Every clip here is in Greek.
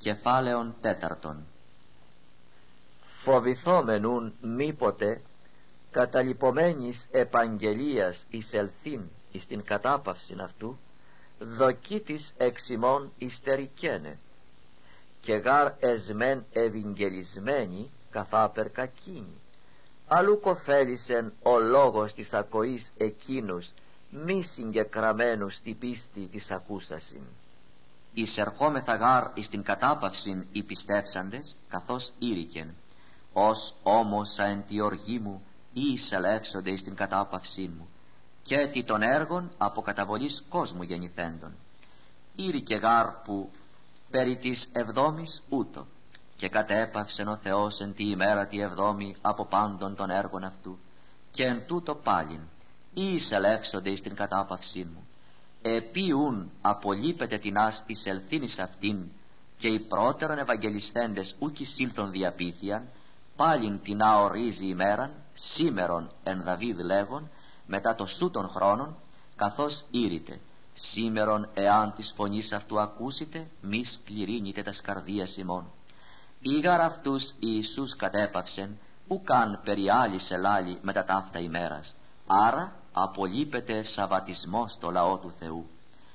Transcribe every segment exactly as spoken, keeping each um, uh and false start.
Κεφάλαιον τέταρτον. Φοβηθόμενουν μήποτε καταλιπομένης επαγγελίας εισελθήν εις την κατάπαυσιν αυτού, δοκί της εξ ημών υστερικένε, και γάρ εσμέν ευαγγελισμένοι καθάπερ κακίνη. Αλλού κοφέλησεν ο λόγος της ακοής εκείνους μη συγκεκραμένους στη πίστη της ακούσασιν. Εισερχόμεθα γάρ εις την κατάπαυσιν οι πιστεύσαντες, καθώς ήρικεν, ως όμως εν τη οργή μου ή εισελεύσονται εις την κατάπαυσιν μου, και τι των έργων από καταβολής κόσμου γεννηθέντων. Ήρικε γάρ που περί της εβδόμης ούτω, και κατέπαυσεν ο Θεός εν τη ημέρα τη εβδόμη από πάντων των έργων αυτού, και εν τούτο πάλιν ή εισελεύσονται εις την κατάπαυσιν μου. Επίουν απολείπεται τεινάς εισελθήν εις αυτήν, και οι πρώτερον ευαγγελιστέντες ούκ εισήλθον διαπήθειαν, πάλιν τεινά ορίζει ημέραν, σήμερον εν Δαβίδ λέγον, μετά το σου των χρόνων, καθώς ήρυτε, σήμερον εάν της φωνής αυτού ακούσετε, μη σκληρύνετε τας καρδίας ημών. Ήγαρ αυτούς Ιησούς κατέπαυσεν, ουκάν περί άλλης ελάλη μετά ταύτα ημέρας, άρα απολείπεται σαββατισμός το λαό του Θεού.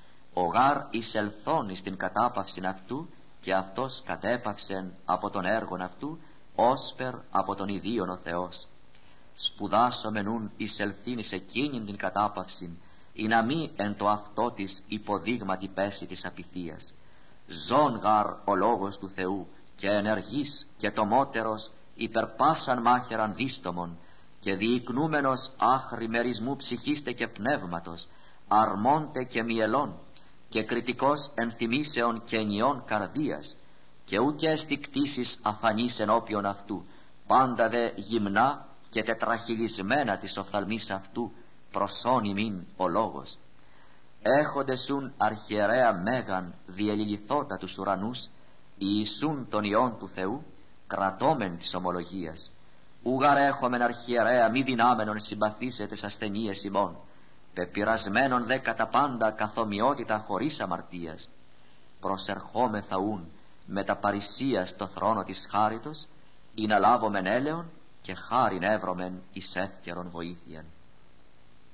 Ο γάρ εισελθών εις την κατάπαυσιν αυτού, και αυτός κατέπαυσεν από τον έργον αυτού, όσπερ από τον ιδίον ο Θεός. Σπουδάσομενούν εισελθήν εις εκείνην την κατάπαυσιν, ή να μη εν το αυτό της υποδείγματι πέσει της απειθίας. Ζών γάρ ο λόγος του Θεού, και ενεργής και τομότερος υπερπάσαν μάχαιραν δίστομον, και διοικνούμενος άχρη μερισμού ψυχίστε και πνεύματος, αρμόντε και μυελών, και κριτικός ενθυμήσεων και ενιών καρδίας, και ούκε έστι κτήσεις αφανής ενώπιον αυτού, πάντα δε γυμνά και τετραχυλισμένα της οφθαλμής αυτού, προσών ημίν ο λόγος. Έχοντες ουν αρχιερέα μέγαν διελιληθώτα τους ουρανούς, Ιησούν των ιών του Θεού, κρατώμεν της ομολογίας. Ούγαρ έχομεν αρχιερέα μη δυνάμενον συμπαθήσετε σ' ασθενείες ημών, πεπειρασμένον δε κατά πάντα καθομοιότητα χωρίς αμαρτίας. Προσερχόμεθα ούν με τα παρησία στο θρόνο της χάριτος, ή να λάβομεν έλεον και χάριν εύρωμεν εις εύκαιρον βοήθειαν.